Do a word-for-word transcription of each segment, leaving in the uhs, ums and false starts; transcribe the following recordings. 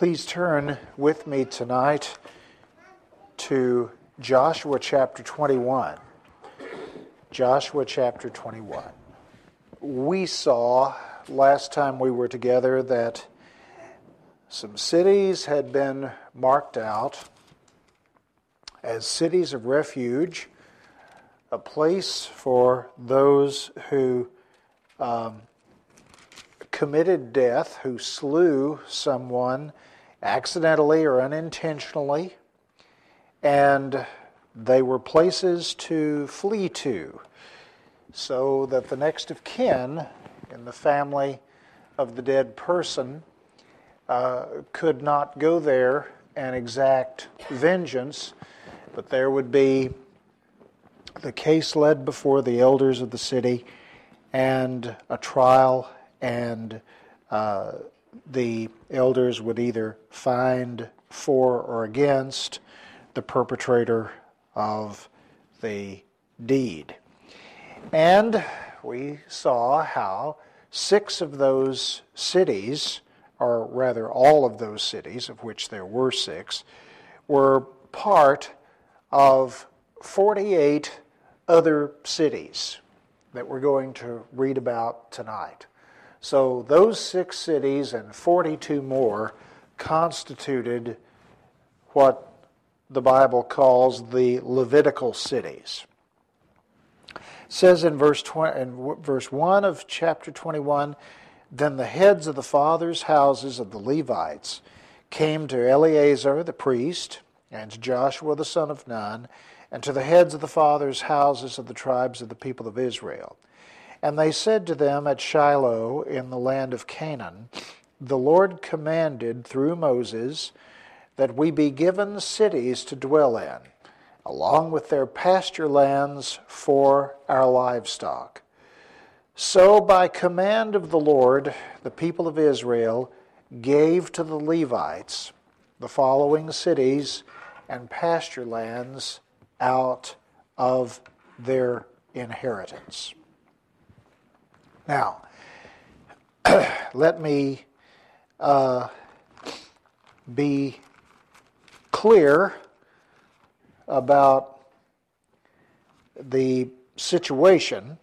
Please turn with me tonight to Joshua chapter twenty-one. Joshua chapter twenty-one. We saw last time we were together that some cities had been marked out as cities of refuge, a place for those who um, committed death, who slew someone accidentally or unintentionally, and they were places to flee to, so that the next of kin in the family of the dead person uh, could not go there and exact vengeance, but there would be the case led before the elders of the city and a trial, and uh, the elders would either find for or against the perpetrator of the deed. And we saw how six of those cities, or rather all of those cities, of which there were six, were part of forty-eight other cities that we're going to read about tonight. So those six cities and forty-two more constituted what the Bible calls the Levitical cities. It says in verse twenty, in verse one of chapter twenty-one, "Then the heads of the fathers' houses of the Levites came to Eleazar the priest, and to Joshua the son of Nun, and to the heads of the fathers' houses of the tribes of the people of Israel. And they said to them at Shiloh in the land of Canaan, The Lord commanded through Moses that we be given cities to dwell in, along with their pasture lands for our livestock. So by command of the Lord, the people of Israel gave to the Levites the following cities and pasture lands out of their inheritance." Now, let me uh, be clear about the situation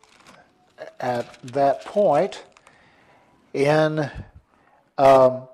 at that point. In um,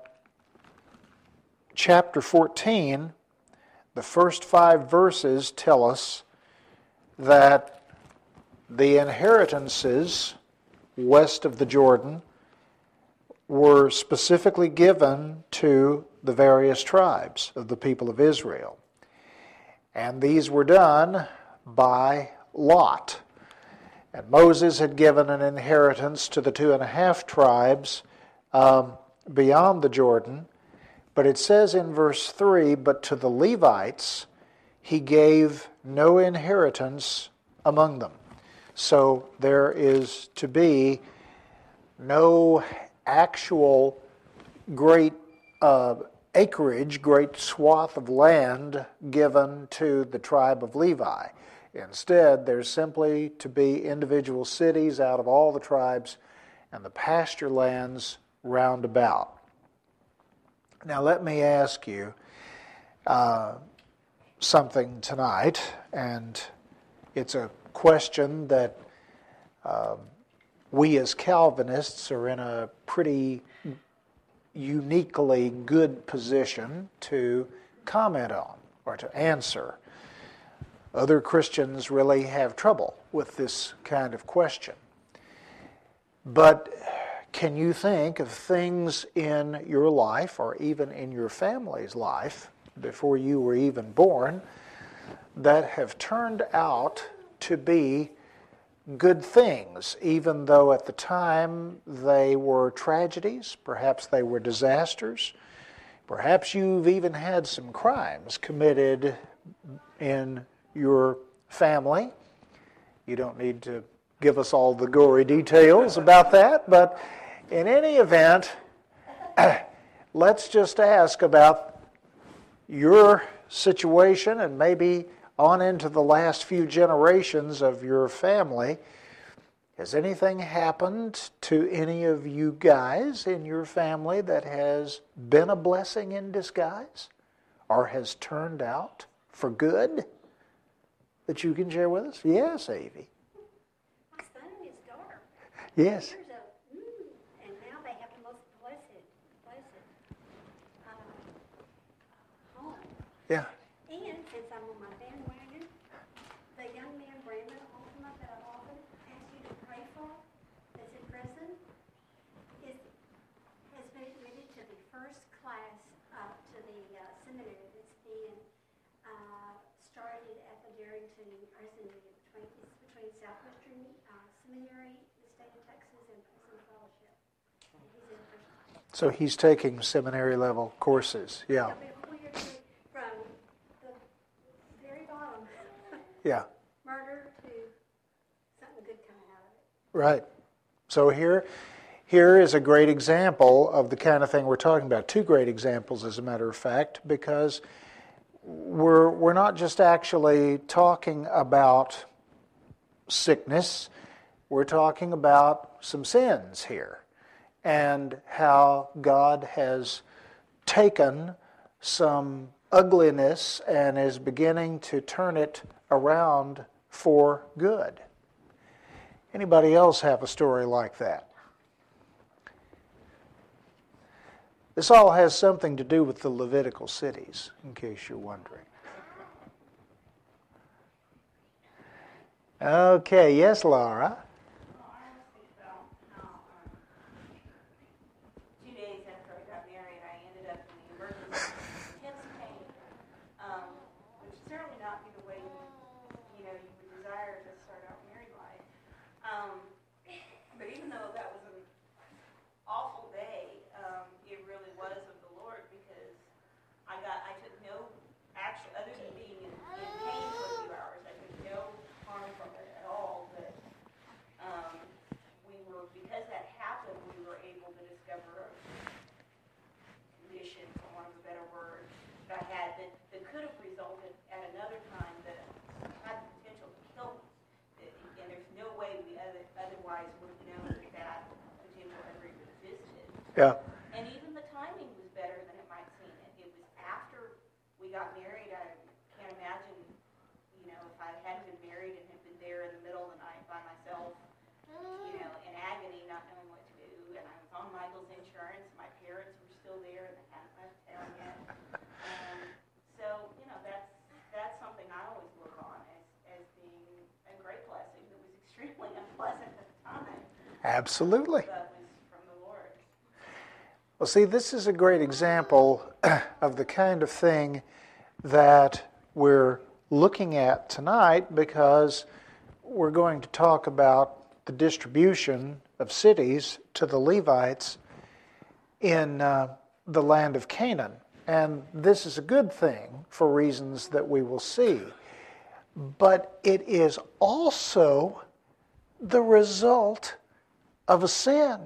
chapter fourteen, the first five verses tell us that the inheritances west of the Jordan were specifically given to the various tribes of the people of Israel. And these were done by lot. And Moses had given an inheritance to the two and a half tribes um, beyond the Jordan. But it says in verse three, "But to the Levites he gave no inheritance among them." So there is to be no actual great uh, acreage, great swath of land given to the tribe of Levi. Instead, there's simply to be individual cities out of all the tribes and the pasture lands round about. Now let me ask you uh, something tonight, and it's a question that um, we as Calvinists are in a pretty uniquely good position to comment on or to answer. Other Christians really have trouble with this kind of question. But can you think of things in your life or even in your family's life before you were even born that have turned out to be good things, even though at the time they were tragedies, perhaps they were disasters, perhaps you've even had some crimes committed in your family? You don't need to give us all the gory details about that, but in any event, let's just ask about your situation and maybe on into the last few generations of your family. Has anything happened to any of you guys in your family that has been a blessing in disguise or has turned out for good that you can share with us? Yes, Avie. My son and his daughter. Yes. Years of, mm, and now they have the most blessed, blessed uh, home. Yeah. And since I'm on my bandwagon, the young man, Brandon Ultima, that I often ask you to pray for, that's in prison, is, has been admitted to the first class uh, to the uh, seminary that's being uh, started at the Darrington, or is it between, it's between Southwestern uh, Seminary, the state of Texas, and Prison Fellowship. And he's in first class. So he's taking seminary level courses. Yeah. He'll be cleared from the very bottom, Yeah. murder, to something good coming out of it. Right. So here, here is a great example of the kind of thing we're talking about. Two great examples, as a matter of fact, because we're we're not just actually talking about sickness. We're talking about some sins here, and how God has taken some ugliness and is beginning to turn it around for good. Anybody else have a story like that? This all has something to do with the Levitical cities, in case you're wondering. Okay, yes, Laura. Well, I was thinking about how um, two days after I got married, I ended up in the emergency with intense pain, um, which would certainly not be the way you know you would desire to start out married life. Um, but even though that was an awful day, um, it really was of the Lord, because I got I took no action other than being in, in pain for a few hours. I took no harm from it at all. But um, we were because that happened, we were able to discover a condition, for want of a better word, that I had that, that could have resulted at another time that had the potential to kill me. That- And there's no way we other, otherwise would have known that that potential ever even existed. Yeah. And even the timing was better than it might seem. It, it was after we got married. I can't imagine, you know, if I hadn't been married and had been there in the middle of the night by myself, you know, in agony, not knowing what to do. And I was on Michael's insurance. My parents were still there, and they hadn't left town yet. Um, so, you know, that's that's something I always look on as, as being a great blessing that was extremely unpleasant at the time, Absolutely. but was from the Lord. Well, see, this is a great example of the kind of thing that we're looking at tonight, because we're going to talk about the distribution of cities to the Levites in uh, the land of Canaan. And this is a good thing for reasons that we will see. But it is also the result of a sin.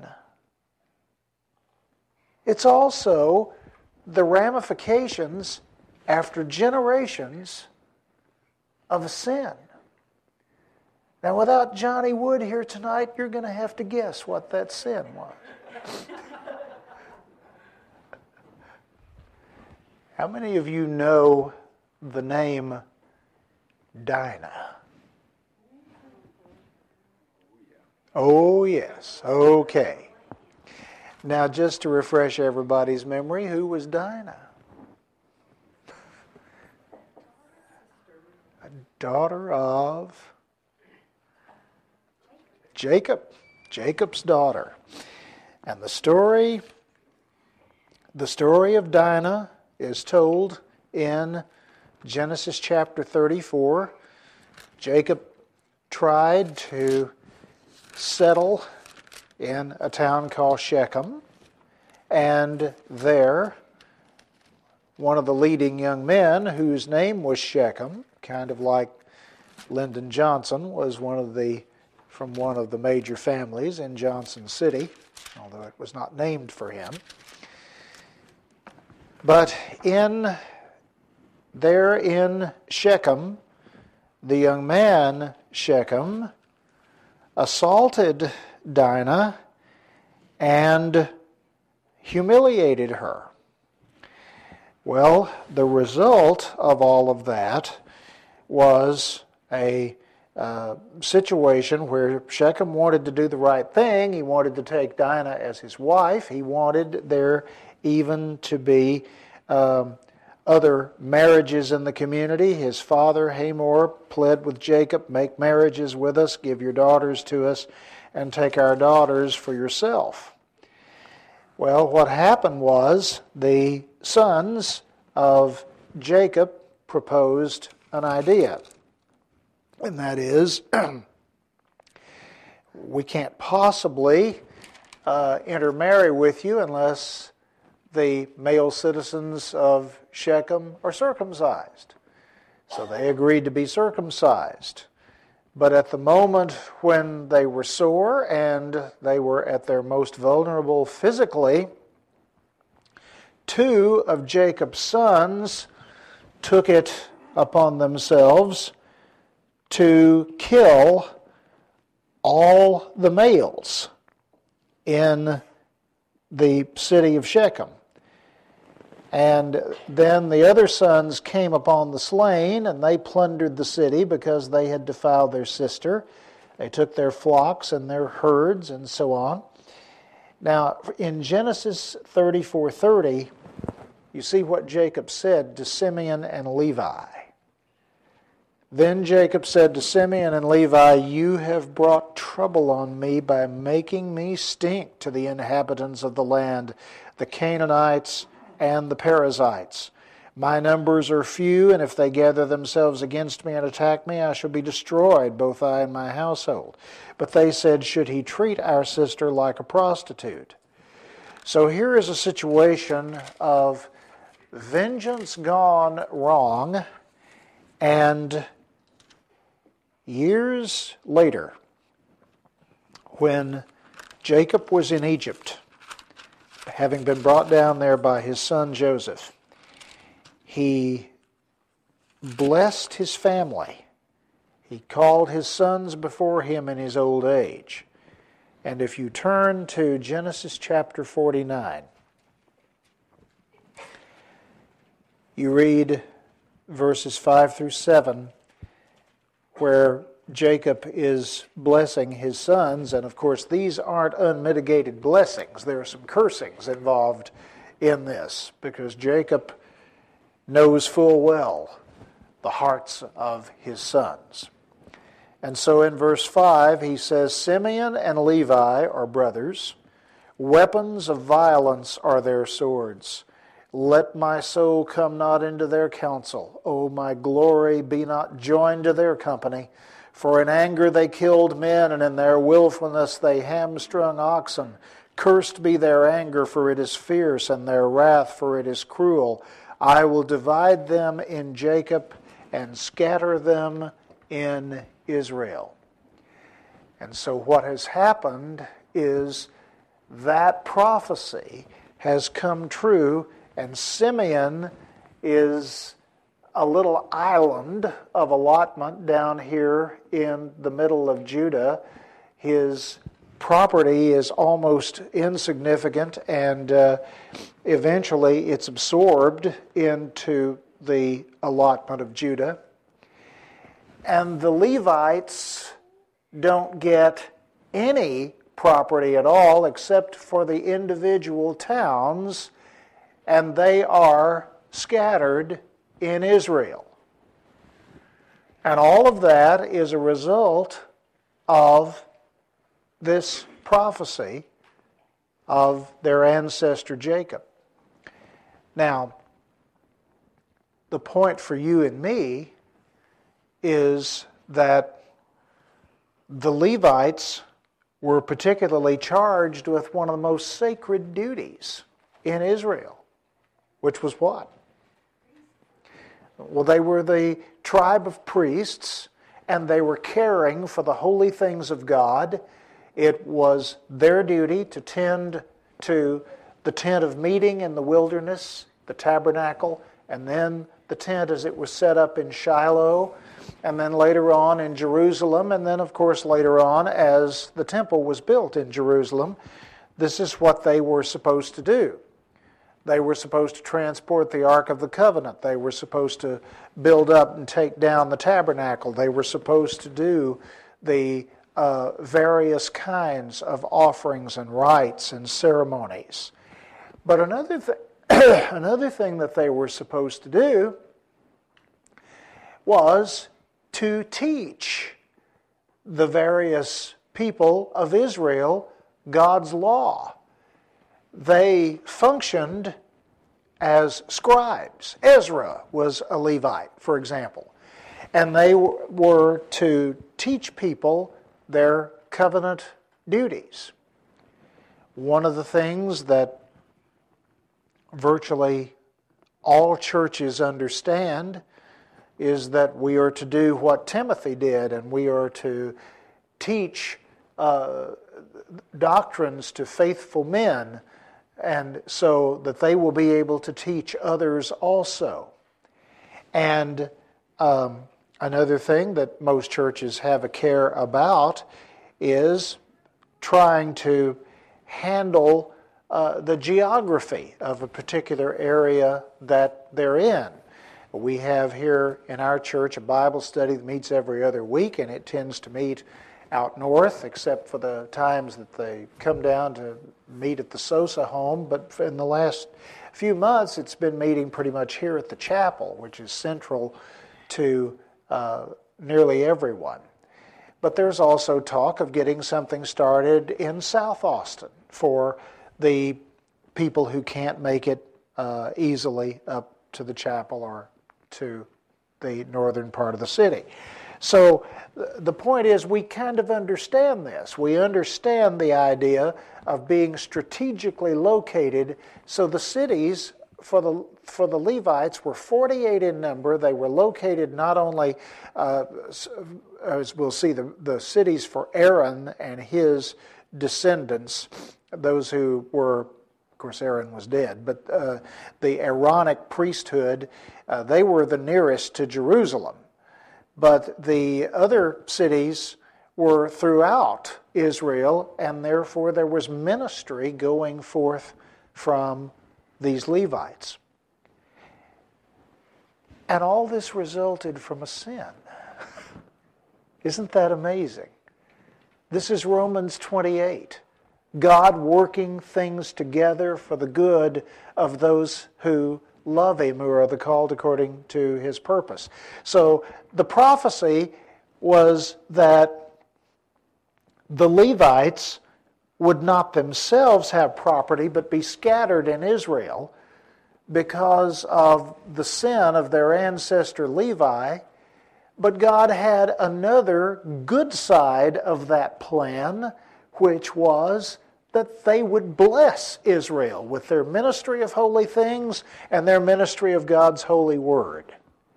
It's also the ramifications after generations of a sin. Now, without Johnny Wood here tonight, you're going to have to guess what that sin was. How many of you know the name Dinah? Oh, yes. Okay. Now, just to refresh everybody's memory, who was Dinah? A daughter of Jacob. Jacob's daughter. And the story, the story of Dinah is told in Genesis chapter thirty-four. Jacob tried to settle in a town called Shechem, and there one of the leading young men, whose name was Shechem, kind of like Lyndon Johnson, was one of the from one of the major families in Johnson City, although it was not named for him. But in there in Shechem, the young man Shechem assaulted Dinah and humiliated her. Well, the result of all of that was a uh, situation where Shechem wanted to do the right thing. He wanted to take Dinah as his wife. He wanted there even to be um, other marriages in the community. His father, Hamor, pled with Jacob, make marriages with us, give your daughters to us, and take our daughters for yourself. Well, what happened was the sons of Jacob proposed an idea. And that is, we can't possibly uh, intermarry with you unless the male citizens of Shechem are circumcised. So they agreed to be circumcised. But at the moment when they were sore and they were at their most vulnerable physically, two of Jacob's sons took it upon themselves to kill all the males in the city of Shechem. And then the other sons came upon the slain, and they plundered the city because they had defiled their sister. They took their flocks and their herds and so on. Now, in Genesis thirty-four thirty, you see what Jacob said to Simeon and Levi. Then Jacob said to Simeon and Levi, you have brought trouble on me by making me stink to the inhabitants of the land, the Canaanites and the Perizzites. My numbers are few, and if they gather themselves against me and attack me, I shall be destroyed, both I and my household. But they said, should he treat our sister like a prostitute? So here is a situation of vengeance gone wrong, and years later, when Jacob was in Egypt, having been brought down there by his son Joseph, he blessed his family. He called his sons before him in his old age. And if you turn to Genesis chapter forty-nine, you read verses five through seven, where Jacob is blessing his sons, and of course these aren't unmitigated blessings. There are some cursings involved in this, because Jacob knows full well the hearts of his sons. And so in verse five he says, Simeon and Levi are brothers, weapons of violence are their swords. Let my soul come not into their counsel. O my glory, be not joined to their company. For in anger they killed men, and in their willfulness they hamstrung oxen. Cursed be their anger, for it is fierce, and their wrath, for it is cruel. I will divide them in Jacob and scatter them in Israel. And so what has happened is that prophecy has come true, and Simeon is a little island of allotment down here in the middle of Judah. His property is almost insignificant, and uh, eventually it's absorbed into the allotment of Judah. And the Levites don't get any property at all except for the individual towns, and they are scattered in Israel. And all of that is a result of this prophecy of their ancestor Jacob. Now, the point for you and me is that the Levites were particularly charged with one of the most sacred duties in Israel, which was what? Well, they were the tribe of priests, and they were caring for the holy things of God. It was their duty to tend to the tent of meeting in the wilderness, the tabernacle, and then the tent as it was set up in Shiloh. and then later on in Jerusalem, and then, of course, later on as the temple was built in Jerusalem. This is what they were supposed to do. They were supposed to transport the Ark of the Covenant. They were supposed to build up and take down the tabernacle. They were supposed to do the uh, various kinds of offerings and rites and ceremonies. But another, th- another thing that they were supposed to do was to teach the various people of Israel God's law. They functioned as scribes. Ezra was a Levite, for example, and they were to teach people their covenant duties. One of the things that virtually all churches understand is that we are to do what Timothy did, and we are to teach uh, doctrines to faithful men, and so that they will be able to teach others also. And um, another thing that most churches have a care about is trying to handle uh, the geography of a particular area that they're in. We have here in our church a Bible study that meets every other week, and it tends to meet out north, except for the times that they come down to meet at the Sosa home. But in the last few months, it's been meeting pretty much here at the chapel, which is central to uh, nearly everyone. But there's also talk of getting something started in South Austin for the people who can't make it uh, easily up to the chapel or to the northern part of the city. So the point is, we kind of understand this. We understand the idea of being strategically located. So the cities for the for the Levites were forty-eight in number. They were located not only, uh, as we'll see, the, the cities for Aaron and his descendants, those who were, of course, Aaron was dead, but uh, the Aaronic priesthood, uh, they were the nearest to Jerusalem. But the other cities were throughout Israel, and therefore there was ministry going forth from these Levites. And all this resulted from a sin. Isn't that amazing? This is Romans twenty-eight. God working things together for the good of those who love Him, who are the called according to His purpose. So the prophecy was that the Levites would not themselves have property, but be scattered in Israel because of the sin of their ancestor Levi. But God had another good side of that plan, which was that they would bless Israel with their ministry of holy things and their ministry of God's holy word.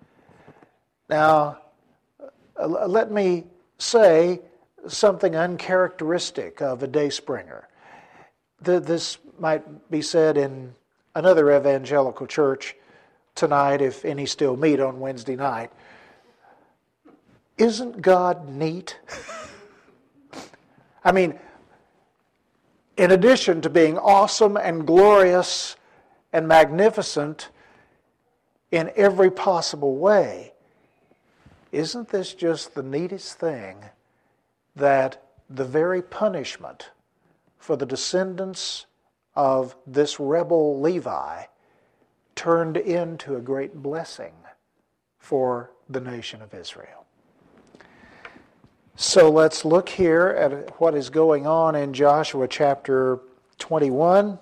Now, let me say something uncharacteristic of a Dayspringer. This might be said in another evangelical church tonight, if any still meet on Wednesday night. Isn't God neat? I mean, in addition to being awesome and glorious and magnificent in every possible way, isn't this just the neatest thing that the very punishment for the descendants of this rebel Levi turned into a great blessing for the nation of Israel? So let's look here at what is going on in Joshua chapter twenty-one.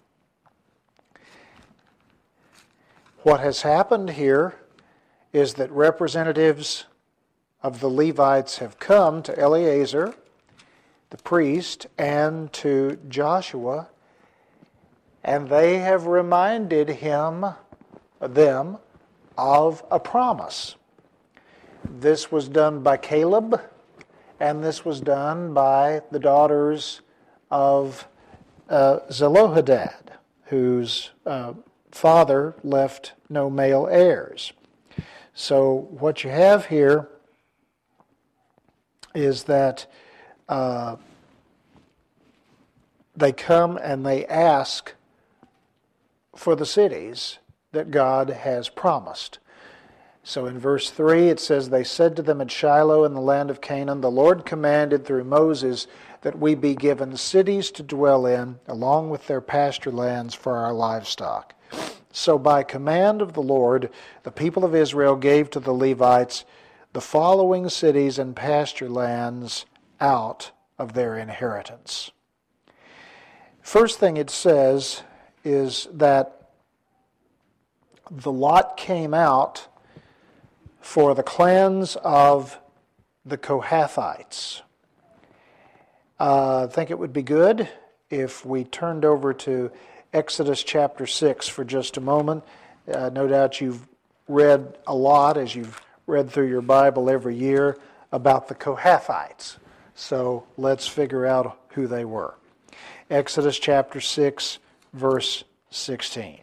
What has happened here is that representatives of the Levites have come to Eleazar, the priest, and to Joshua, and they have reminded him, them, of a promise. This was done by Caleb, and this was done by the daughters of uh, Zelohadad, whose uh, father left no male heirs. So what you have here is that uh, they come and they ask for the cities that God has promised. So in verse three it says, they said to them at Shiloh in the land of Canaan, the Lord commanded through Moses that we be given cities to dwell in, along with their pasture lands for our livestock. So by command of the Lord, the people of Israel gave to the Levites the following cities and pasture lands out of their inheritance. First thing it says is that the lot came out for the clans of the Kohathites. Uh, I think it would be good if we turned over to Exodus chapter six for just a moment. Uh, no doubt you've read a lot as you've read through your Bible every year about the Kohathites. So let's figure out who they were. Exodus chapter six, verse sixteen.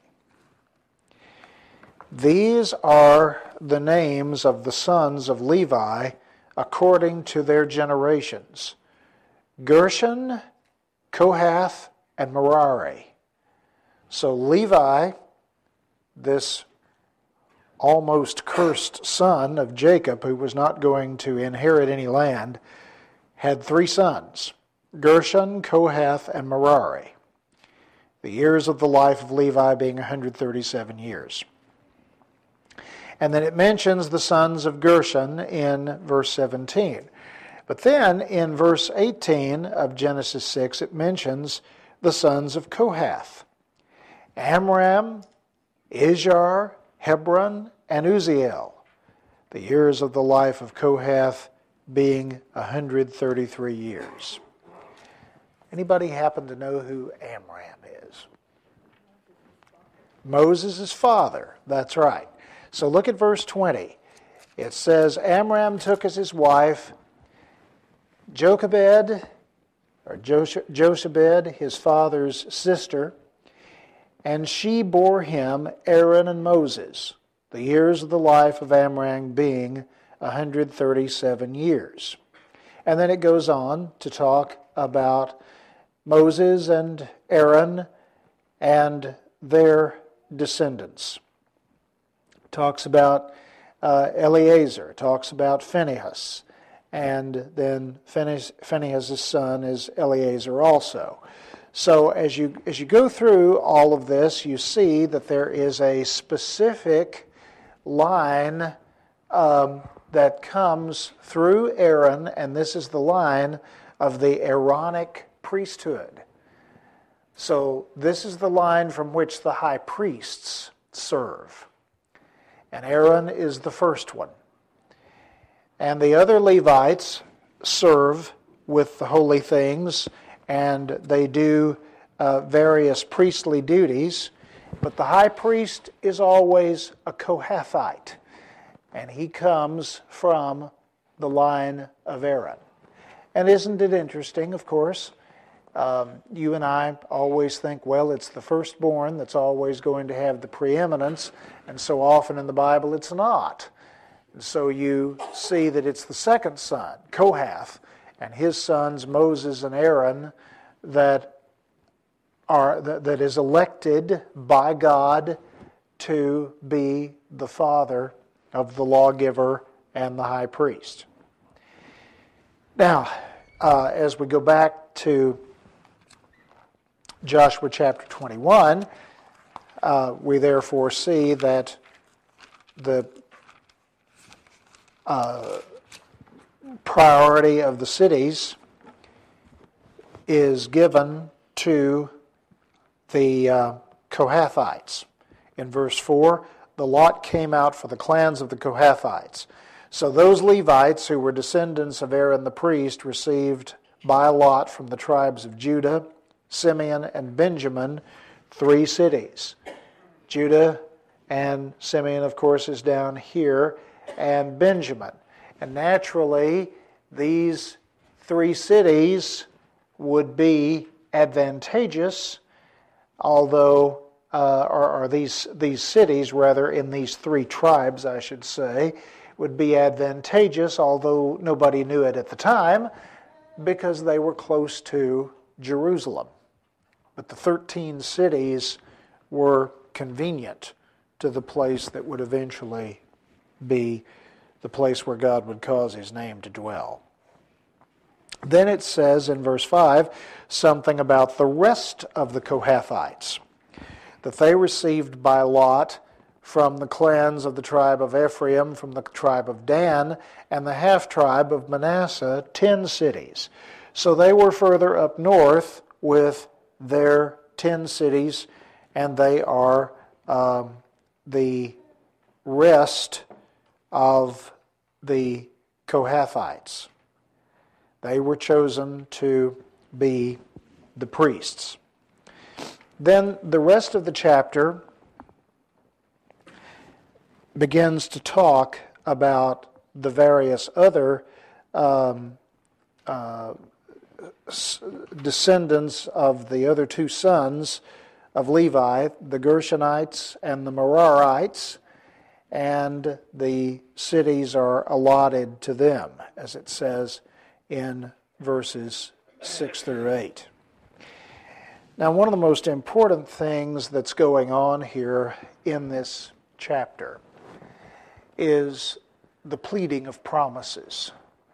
These are the names of the sons of Levi according to their generations: Gershon, Kohath, and Merari. So Levi, this almost cursed son of Jacob, who was not going to inherit any land, had three sons: Gershon, Kohath, and Merari. The years of the life of Levi being one hundred thirty-seven years. And then it mentions the sons of Gershon in verse seventeen. But then in verse eighteen of Genesis six, it mentions the sons of Kohath: Amram, Izhar, Hebron, and Uzziel. The years of the life of Kohath being one hundred thirty-three years. Anybody happen to know who Amram is? Moses' father. That's right. So look at verse twenty. It says, Amram took as his wife Jochebed, or Jochebed, his father's sister, and she bore him Aaron and Moses, the years of the life of Amram being one hundred thirty-seven years. And then it goes on to talk about Moses and Aaron and their descendants. Talks about uh, Eleazar, talks about Phinehas, and then Phinehas' son is Eleazar also. So as you as you go through all of this, you see that there is a specific line um, that comes through Aaron, and this is the line of the Aaronic priesthood. So this is the line from which the high priests serve. And Aaron is the first one. And the other Levites serve with the holy things, and they do uh, various priestly duties. But the high priest is always a Kohathite, and he comes from the line of Aaron. And isn't it interesting, of course? Um, you and I always think, well, it's the firstborn that's always going to have the preeminence, and so often in the Bible it's not. And so you see that it's the second son, Kohath, and his sons Moses and Aaron, that are that, that is elected by God to be the father of the lawgiver and the high priest. Now, uh, as we go back to Joshua chapter twenty-one, uh, we therefore see that the uh, priority of the cities is given to the uh, Kohathites. In verse four, the lot came out for the clans of the Kohathites. So those Levites who were descendants of Aaron the priest received by lot from the tribes of Judah, Simeon, and Benjamin three cities. Judah and Simeon, of course, is down here, and Benjamin. And naturally, these three cities would be advantageous, although, uh, or, or these, these cities, rather, in these three tribes, I should say, would be advantageous, although nobody knew it at the time, because they were close to Jerusalem. But the thirteen cities were convenient to the place that would eventually be the place where God would cause His name to dwell. Then it says in verse five something about the rest of the Kohathites, that they received by lot from the clans of the tribe of Ephraim, from the tribe of Dan, and the half-tribe of Manasseh, ten cities. So they were further up north with their ten cities, and they are um, the rest of the Kohathites. They were chosen to be the priests. Then the rest of the chapter begins to talk about the various other um, uh, descendants of the other two sons of Levi, the Gershonites and the Merarites, and the cities are allotted to them, as it says in verses six through eight. Now, one of the most important things that's going on here in this chapter is the pleading of promises.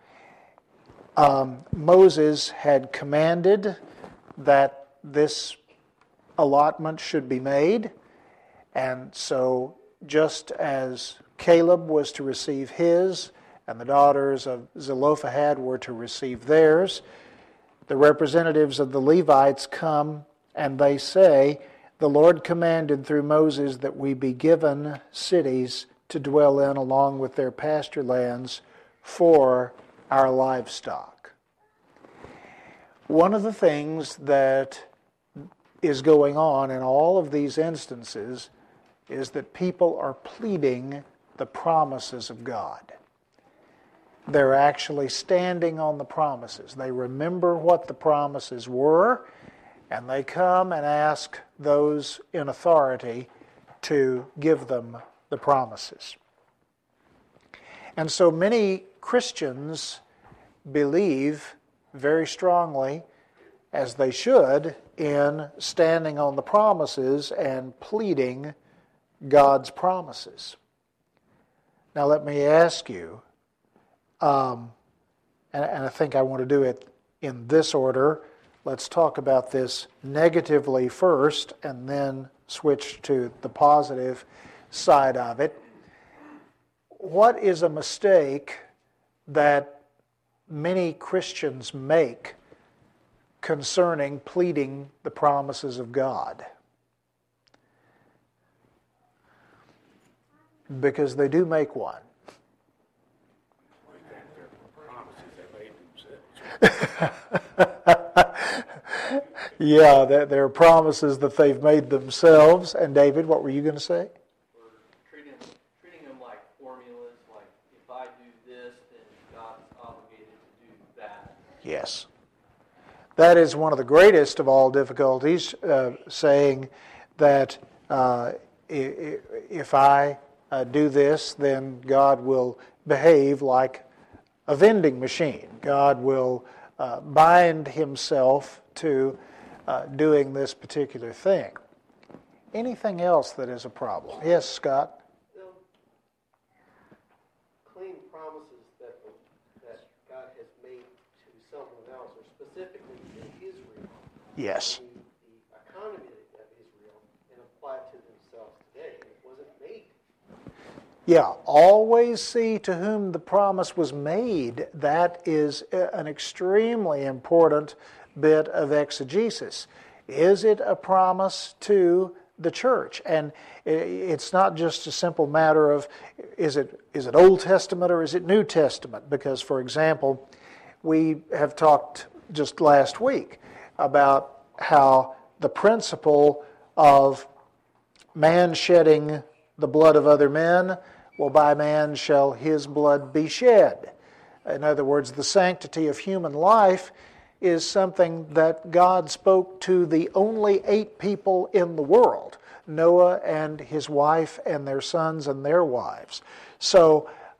Um, Moses had commanded that this allotment should be made, and so just as Caleb was to receive his, and the daughters of Zelophehad were to receive theirs, the representatives of the Levites come and they say, the Lord commanded through Moses that we be given cities to dwell in along with their pasture lands for our livestock. One of the things that is going on in all of these instances is that people are pleading the promises of God. They're actually standing on the promises. They remember what the promises were, and they come and ask those in authority to give them the promises. And so many Christians believe very strongly, as they should, in standing on the promises and pleading God's promises. Now let me ask you, um, and, and I think I want to do it in this order. Let's talk about this negatively first and then switch to the positive side of it. What is a mistake that many Christians make concerning pleading the promises of God? Because they do make one. Yeah, there are promises that they've made themselves. And David, what were you going to say? We're treating, treating them like formulas, like if I do this, then God's obligated to do that. Yes. That is one of the greatest of all difficulties, uh, saying that uh, if I uh, do this, then God will behave like a vending machine. God will uh, bind Himself to uh, doing this particular thing. Anything else that is a problem? Yes, Scott? Well, claim promises that, that God has made to someone else, or specifically to Israel. Yes. The, the economy of Israel, and apply it to themselves today. It wasn't made. Yeah, always see to whom the promise was made. That is an extremely important bit of exegesis. Is it a promise to the church? And it's not just a simple matter of is it is it Old Testament or is it New Testament? Because, for example, we have talked just last week about how the principle of man shedding the blood of other men, well, by man shall his blood be shed. In other words, the sanctity of human life is something that God spoke to the only eight people in the world, Noah and his wife and their sons and their wives. So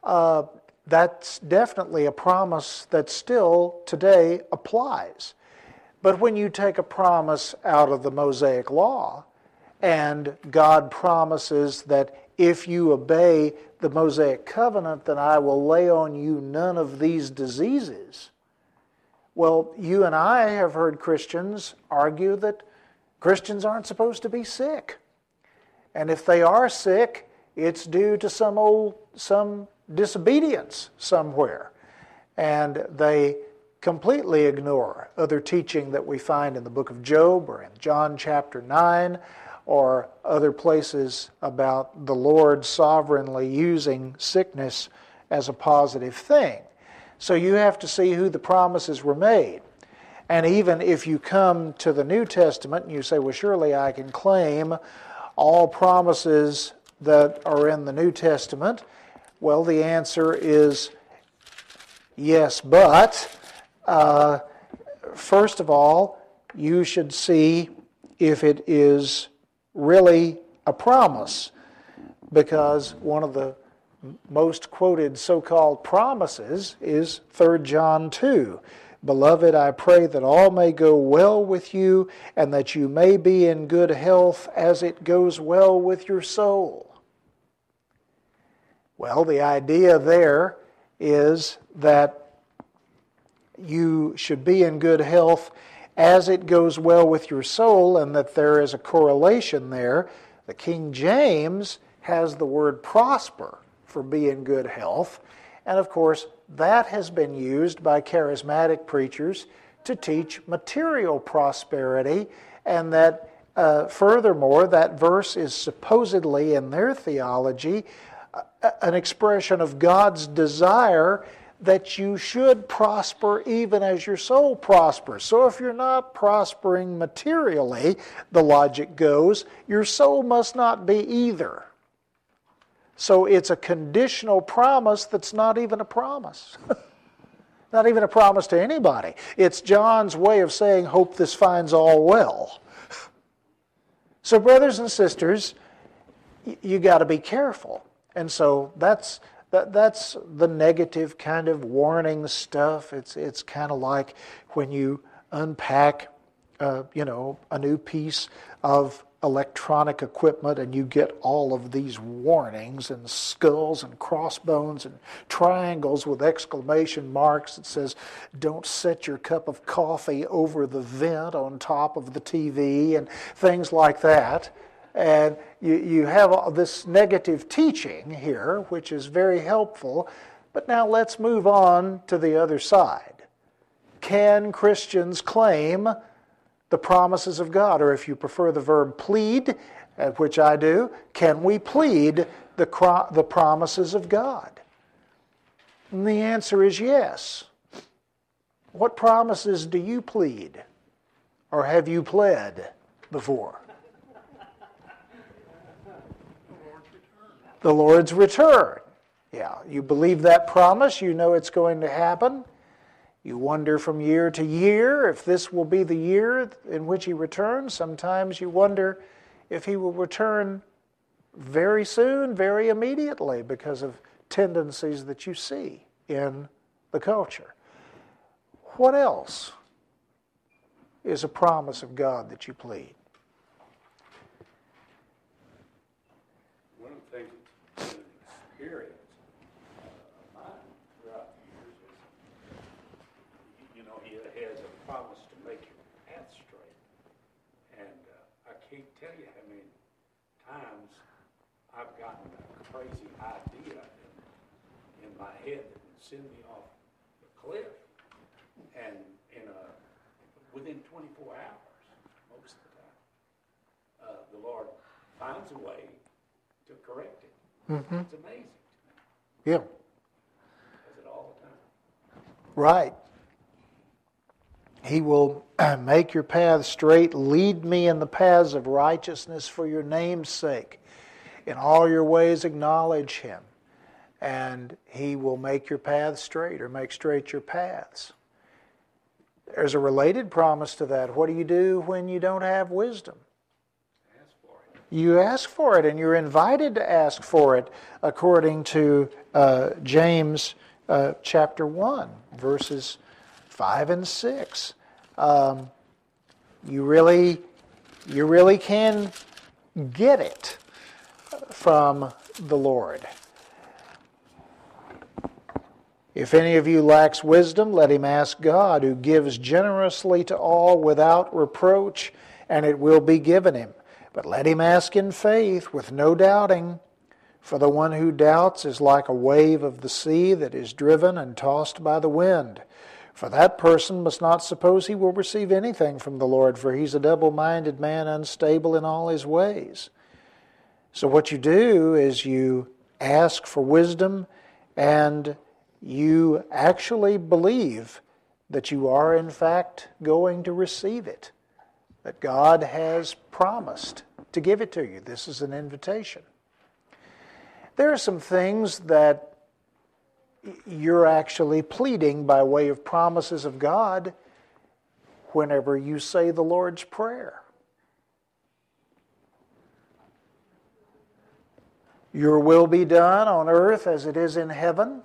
uh, that's definitely a promise that still today applies. But when you take a promise out of the Mosaic Law, and God promises that if you obey the Mosaic covenant, then I will lay on you none of these diseases. Well, you and I have heard Christians argue that Christians aren't supposed to be sick. And if they are sick, it's due to some old, some disobedience somewhere. And they completely ignore other teaching that we find in the book of Job or in John chapter nine or other places about the Lord sovereignly using sickness as a positive thing. So you have to see who the promises were made. And even if you come to the New Testament and you say, well, surely I can claim all promises that are in the New Testament, well, the answer is yes, but uh, first of all, you should see if it is really a promise, because one of the most quoted so-called promises is Third John two. Beloved, I pray that all may go well with you and that you may be in good health as it goes well with your soul. Well, the idea there is that you should be in good health as it goes well with your soul, and that there is a correlation there. The King James has the word prosper for be in good health, and of course that has been used by charismatic preachers to teach material prosperity, and that uh, furthermore that verse is supposedly in their theology uh, an expression of God's desire that you should prosper even as your soul prospers. So if you're not prospering materially, the logic goes, your soul must not be either. So it's a conditional promise that's not even a promise. Not even a promise to anybody. It's John's way of saying, hope this finds all well. So brothers and sisters, you got to be careful. And so that's That, that's the negative kind of warning stuff. It's it's kind of like when you unpack, uh, you know, a new piece of electronic equipment and you get all of these warnings and skulls and crossbones and triangles with exclamation marks that says, don't set your cup of coffee over the vent on top of the T V and things like that. And you, you have this negative teaching here, which is very helpful. But now let's move on to the other side. Can Christians claim the promises of God? Or if you prefer the verb plead, which I do, can we plead the, the promises of God? And the answer is yes. What promises do you plead? Or have you pled before? The Lord's return. Yeah, you believe that promise, you know it's going to happen. You wonder from year to year if this will be the year in which He returns. Sometimes you wonder if He will return very soon, very immediately, because of tendencies that you see in the culture. What else is a promise of God that you plead? I've gotten a crazy idea in, in my head that would send me off the cliff, and in a, within twenty-four hours, most of the time, uh, the Lord finds a way to correct it. Mm-hmm. It's amazing to me. Yeah. Does it all the time. Right. He will make your path straight, lead me in the paths of righteousness for your name's sake. In all your ways acknowledge Him, and He will make your paths straight, or make straight your paths. There's a related promise to that. What do you do when you don't have wisdom? Ask for it. you ask for it, and you're invited to ask for it according to uh, James uh, chapter one, verses five and six. Um, you really, you really can get it from the Lord. If any of you lacks wisdom, let him ask God, who gives generously to all without reproach, and it will be given him. But let him ask in faith, with no doubting. For the one who doubts is like a wave of the sea that is driven and tossed by the wind. For that person must not suppose he will receive anything from the Lord, for he's a double-minded man, unstable in all his ways. So what you do is you ask for wisdom, and you actually believe that you are in fact going to receive it, that God has promised to give it to you. This is an invitation. There are some things that you're actually pleading by way of promises of God whenever you say the Lord's Prayer. Your will be done on earth as it is in heaven.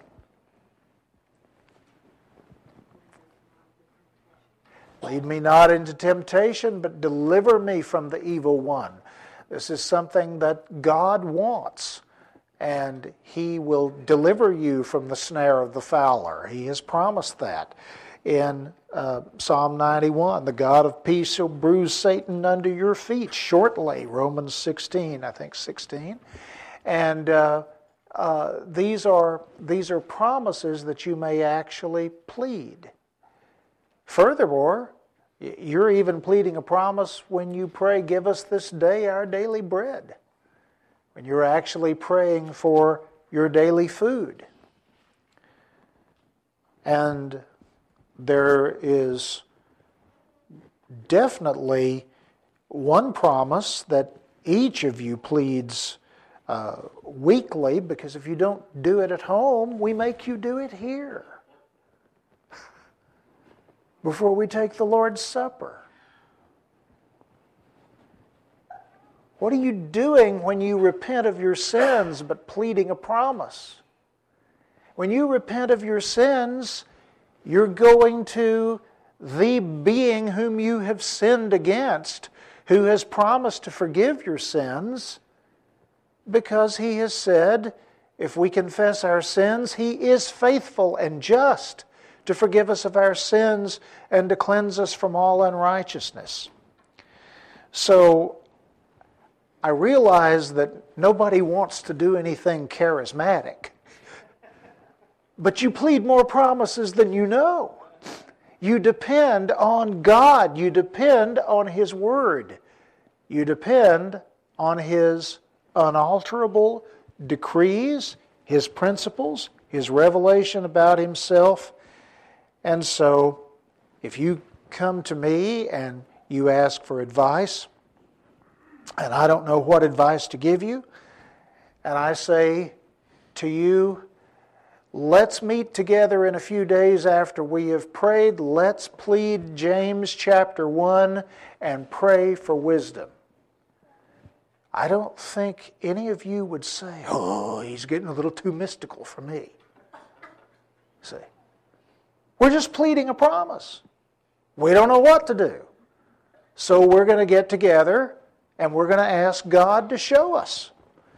Lead me not into temptation, but deliver me from the evil one. This is something that God wants, and He will deliver you from the snare of the fowler. He has promised that in uh, Psalm ninety-one. The God of peace shall bruise Satan under your feet shortly, Romans sixteen, I think sixteen. And uh, uh, these are these are promises that you may actually plead. Furthermore, you're even pleading a promise when you pray, give us this day our daily bread. When you're actually praying for your daily food. And there is definitely one promise that each of you pleads uh, weekly, because if you don't do it at home, we make you do it here before we take the Lord's Supper. What are you doing when you repent of your sins but pleading a promise? When you repent of your sins, you're going to the being whom you have sinned against, who has promised to forgive your sins, because He has said, if we confess our sins, He is faithful and just to forgive us of our sins and to cleanse us from all unrighteousness. So, I realize that nobody wants to do anything charismatic. But you plead more promises than you know. You depend on God. You depend on His Word. You depend on His unalterable decrees, His principles, His revelation about Himself. And so, if you come to me and you ask for advice, and I don't know what advice to give you, and I say to you, let's meet together in a few days after we have prayed. Let's plead James chapter one and pray for wisdom. I don't think any of you would say, oh, he's getting a little too mystical for me. See, we're just pleading a promise. We don't know what to do. So we're going to get together and we're going to ask God to show us.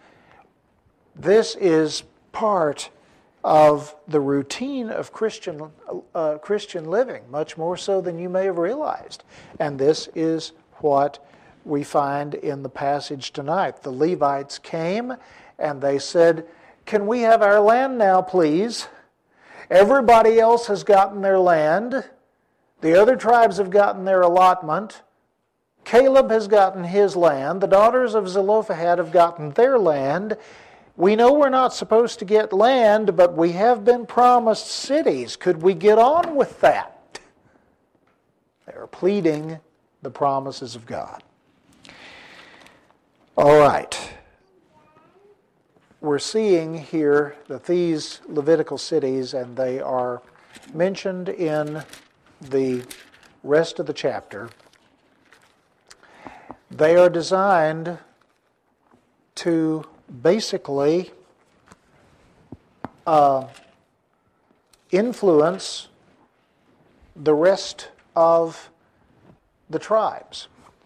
This is part of the routine of Christian uh, Christian living, much more so than you may have realized. And this is what we find in the passage tonight. The Levites came and they said, can we have our land now, please? Everybody else has gotten their land. The other tribes have gotten their allotment. Caleb has gotten his land. The daughters of Zelophehad have gotten their land. We know we're not supposed to get land, but we have been promised cities. Could we get on with that? They're pleading the promises of God. All right. We're seeing here that these Levitical cities, and they are mentioned in the rest of the chapter, they are designed to basically uh, influence the rest of the tribes.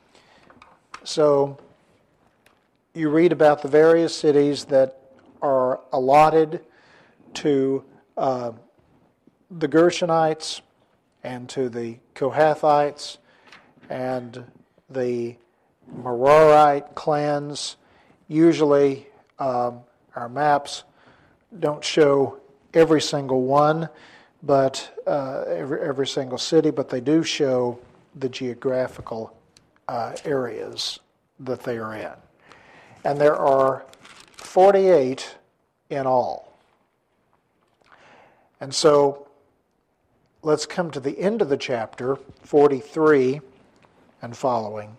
So you read about the various cities that are allotted to uh, the Gershonites and to the Kohathites and the Merarite clans. Usually um, our maps don't show every single one, but uh, every, every single city, but they do show the geographical uh, areas that they are in. And there are forty-eight in all. And so let's come to the end of the chapter, forty-three and following.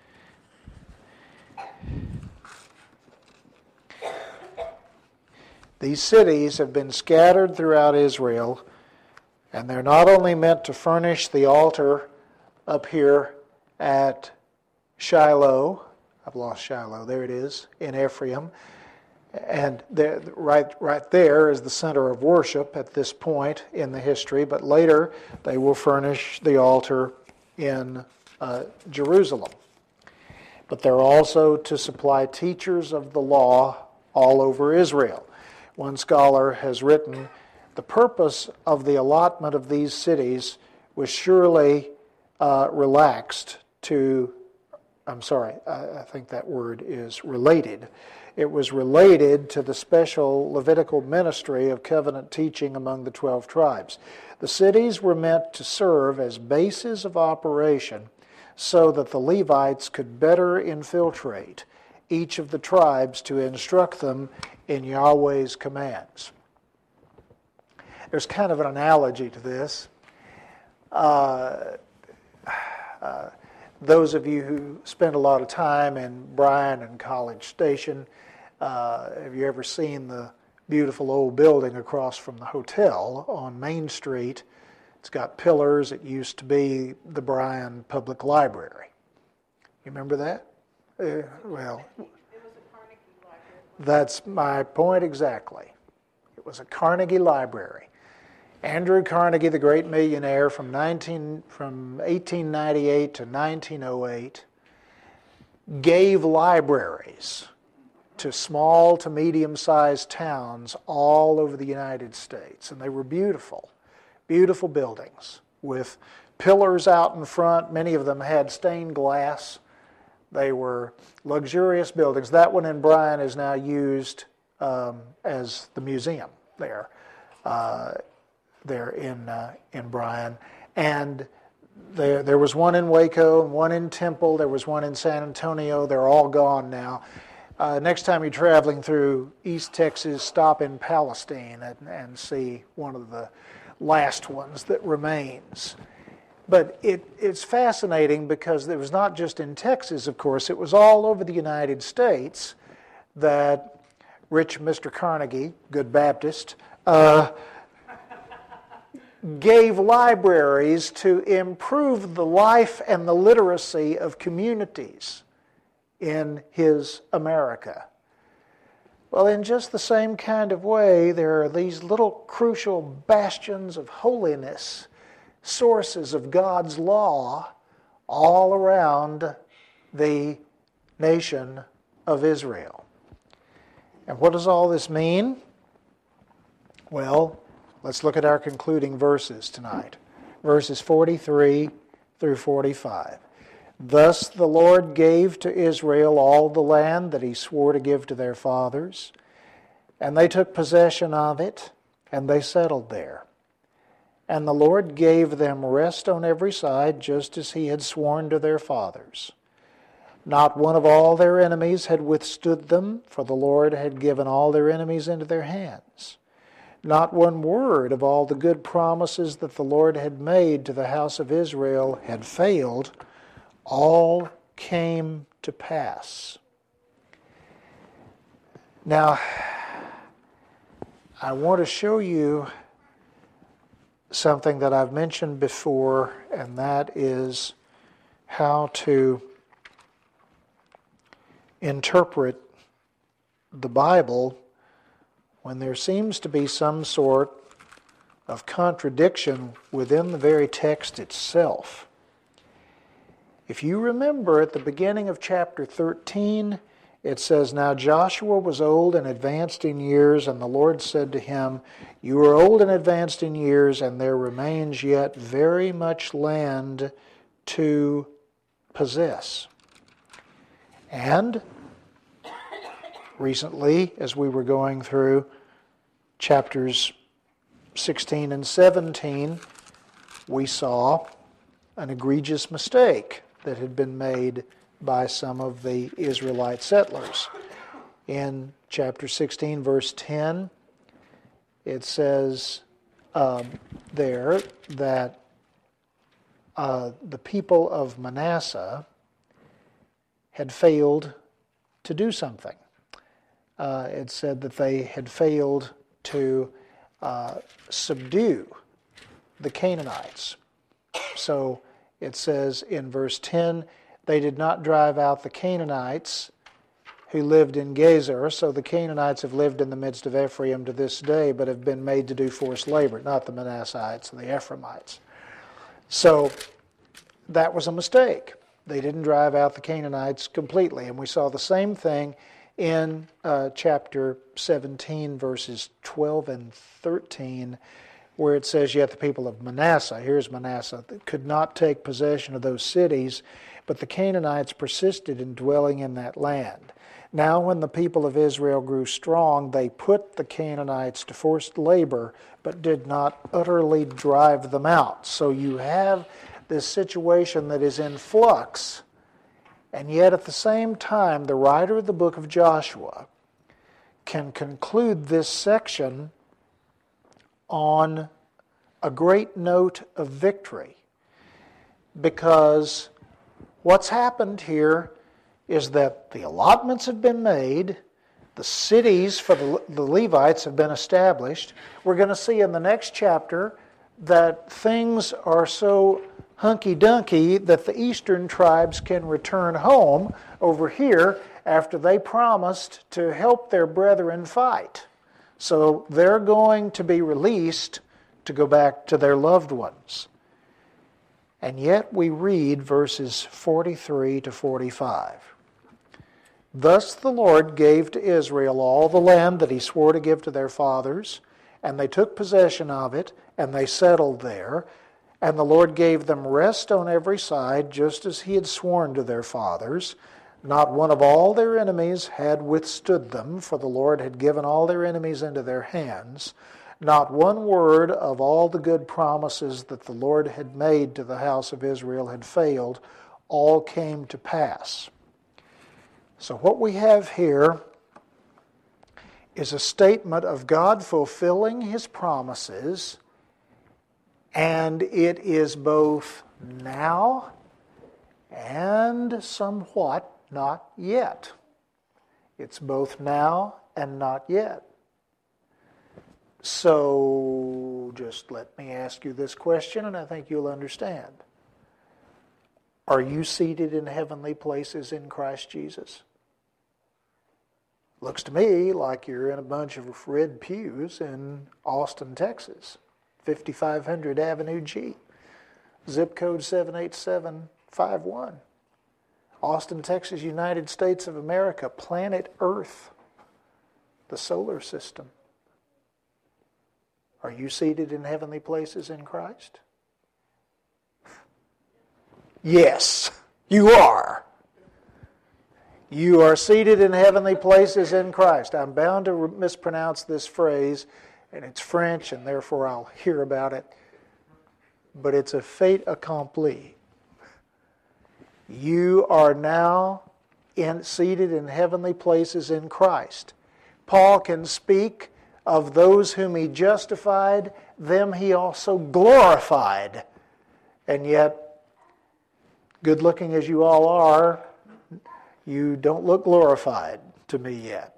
These cities have been scattered throughout Israel, and they're not only meant to furnish the altar up here at Shiloh. I've lost Shiloh. There it is, in Ephraim. And there, right, right there is the center of worship at this point in the history. But later, they will furnish the altar in uh, Jerusalem. But they're also to supply teachers of the law all over Israel. One scholar has written, the purpose of the allotment of these cities was surely uh, relaxed to, I'm sorry, I, I think that word is related. It was related to the special Levitical ministry of covenant teaching among the twelve tribes. The cities were meant to serve as bases of operation so that the Levites could better infiltrate each of the tribes to instruct them in Yahweh's commands. There's kind of an analogy to this. Uh, uh, those of you who spend a lot of time in Bryan and College Station, uh, have you ever seen the beautiful old building across from the hotel on Main Street? It's got pillars. It used to be the Bryan Public Library. You remember that? Uh, well, that's my point exactly. It was a Carnegie Library. Andrew Carnegie, the great millionaire, from nineteen from eighteen ninety-eight to nineteen oh eight, gave libraries to small to medium-sized towns all over the United States, and they were beautiful, beautiful buildings with pillars out in front. Many of them had stained glass. They were luxurious buildings. That one in Bryan is now used um, as the museum there. Uh, there in uh, in Bryan, and there there was one in Waco and one in Temple. There was one in San Antonio. They're all gone now. Uh, next time you're traveling through East Texas, stop in Palestine and, and see one of the last ones that remains. But it it's fascinating because it was not just in Texas, of course. It was all over the United States that rich Mister Carnegie, good Baptist, uh, gave libraries to improve the life and the literacy of communities in his America. Well, in just the same kind of way, there are these little crucial bastions of holiness, sources of God's law, all around the nation of Israel. And what does all this mean? Well, let's look at our concluding verses tonight. Verses forty-three through forty-five. Thus the Lord gave to Israel all the land that he swore to give to their fathers, and they took possession of it, and they settled there. And the Lord gave them rest on every side, just as he had sworn to their fathers. Not one of all their enemies had withstood them, for the Lord had given all their enemies into their hands. Not one word of all the good promises that the Lord had made to the house of Israel had failed. All came to pass. Now, I want to show you something that I've mentioned before, and that is how to interpret the Bible when there seems to be some sort of contradiction within the very text itself. If you remember at the beginning of chapter thirteen, it says, "Now Joshua was old and advanced in years, and the Lord said to him, You are old and advanced in years, and there remains yet very much land to possess." And recently, as we were going through chapters sixteen and seventeen, we saw an egregious mistake that had been made by some of the Israelite settlers. In chapter sixteen, verse ten, it says um, there that uh, the people of Manasseh had failed to do something. Uh, it said that they had failed to uh, subdue the Canaanites. So it says in verse ten, they did not drive out the Canaanites who lived in Gezer. So the Canaanites have lived in the midst of Ephraim to this day, but have been made to do forced labor, not the Manassites and the Ephraimites. So that was a mistake. They didn't drive out the Canaanites completely. And we saw the same thing in uh, chapter seventeen, verses twelve and thirteen, where it says, "Yet the people of Manasseh," here's Manasseh, "that could not take possession of those cities, but the Canaanites persisted in dwelling in that land. Now when the people of Israel grew strong, they put the Canaanites to forced labor, but did not utterly drive them out." So you have this situation that is in flux, and yet at the same time, the writer of the book of Joshua can conclude this section on a great note of victory, because what's happened here is that the allotments have been made, the cities for the, the Levites have been established. We're going to see in the next chapter that things are so hunky-dunky that the eastern tribes can return home over here after they promised to help their brethren fight. So they're going to be released to go back to their loved ones. And yet we read verses forty-three to forty-five. "Thus the Lord gave to Israel all the land that he swore to give to their fathers, and they took possession of it, and they settled there. And the Lord gave them rest on every side, just as he had sworn to their fathers. Not one of all their enemies had withstood them, for the Lord had given all their enemies into their hands. Not one word of all the good promises that the Lord had made to the house of Israel had failed. All came to pass." So what we have here is a statement of God fulfilling his promises, and it is both now and somewhat not yet. It's both now and not yet. So just let me ask you this question, and I think you'll understand. Are you seated in heavenly places in Christ Jesus? Looks to me like you're in a bunch of red pews in Austin, Texas. fifty-five hundred Avenue G. Zip code seven eight seven five one. Austin, Texas, United States of America. Planet Earth. The solar system. Are you seated in heavenly places in Christ? Yes, you are. You are seated in heavenly places in Christ. I'm bound to mispronounce this phrase, and it's French, and therefore I'll hear about it. But it's a fait accompli. You are now in, seated in heavenly places in Christ. Paul can speak of those whom he justified, them he also glorified. And yet, good looking as you all are, you don't look glorified to me yet.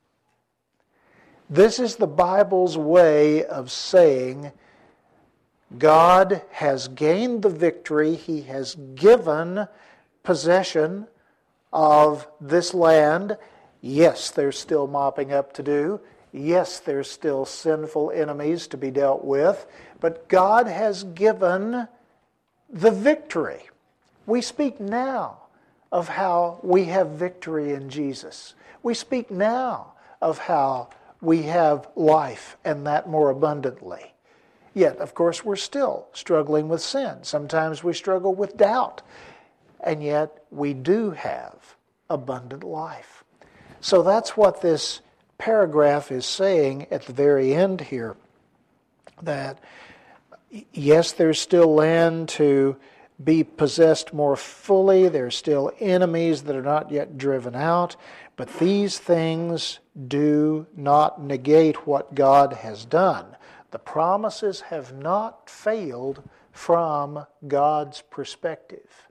This is the Bible's way of saying God has gained the victory. He has given possession of this land, Yes, there's still mopping up to do. Yes, there's still sinful enemies to be dealt with. But God has given the victory. We speak now of how we have victory in Jesus. We speak now of how we have life and that more abundantly. Yet, of course, we're still struggling with sin. Sometimes we struggle with doubt. And yet, we do have abundant life. So that's what this paragraph is saying at the very end here. That, yes, there's still land to be possessed more fully. There's still enemies that are not yet driven out. But these things do not negate what God has done. The promises have not failed from God's perspective.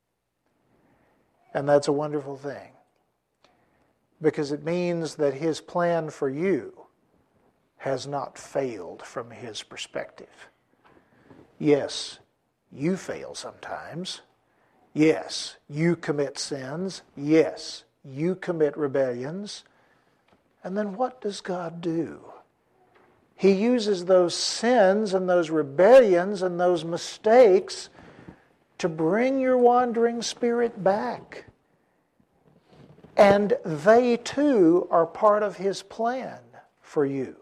And that's a wonderful thing. Because it means that His plan for you has not failed from His perspective. Yes, you fail sometimes. Yes, you commit sins. Yes, you commit rebellions. And then what does God do? He uses those sins and those rebellions and those mistakes to bring your wandering spirit back. And they too are part of His plan for you.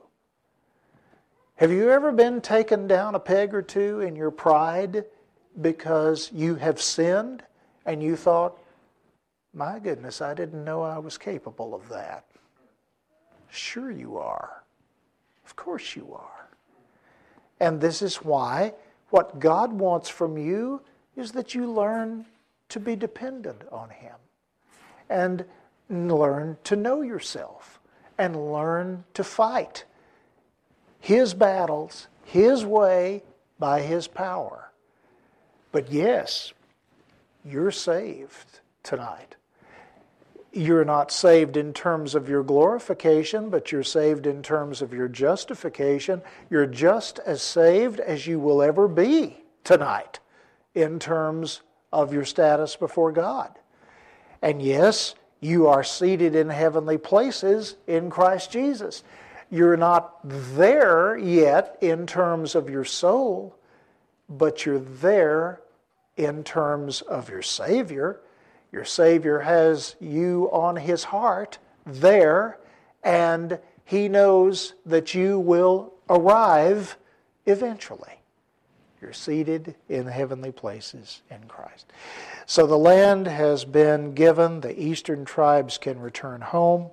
Have you ever been taken down a peg or two in your pride because you have sinned and you thought, my goodness, I didn't know I was capable of that? Sure you are. Of course you are. And this is why what God wants from you is that you learn to be dependent on Him and learn to know yourself and learn to fight His battles, His way, by His power. But yes, you're saved tonight. You're not saved in terms of your glorification, but you're saved in terms of your justification. You're just as saved as you will ever be tonight in terms of your status before God. And yes, you are seated in heavenly places in Christ Jesus. You're not there yet in terms of your soul, but you're there in terms of your Savior. Your Savior has you on His heart there, and He knows that you will arrive eventually. You're seated in heavenly places in Christ. So the land has been given. The eastern tribes can return home.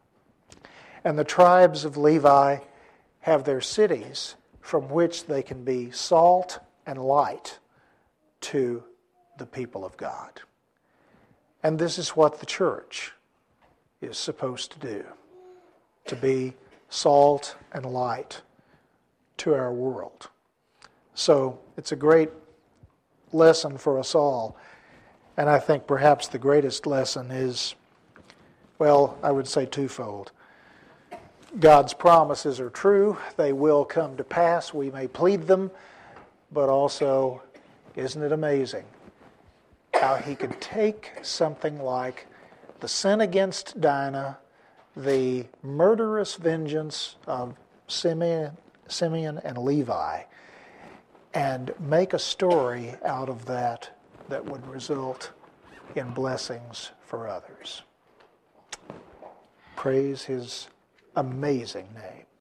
And the tribes of Levi have their cities from which they can be salt and light to the people of God. And this is what the church is supposed to do, to be salt and light to our world. So it's a great lesson for us all. And I think perhaps the greatest lesson is, well, I would say twofold. God's promises are true. They will come to pass. We may plead them. But also, isn't it amazing how He could take something like the sin against Dinah, the murderous vengeance of Simeon, Simeon and Levi, and make a story out of that that would result in blessings for others. Praise His amazing name.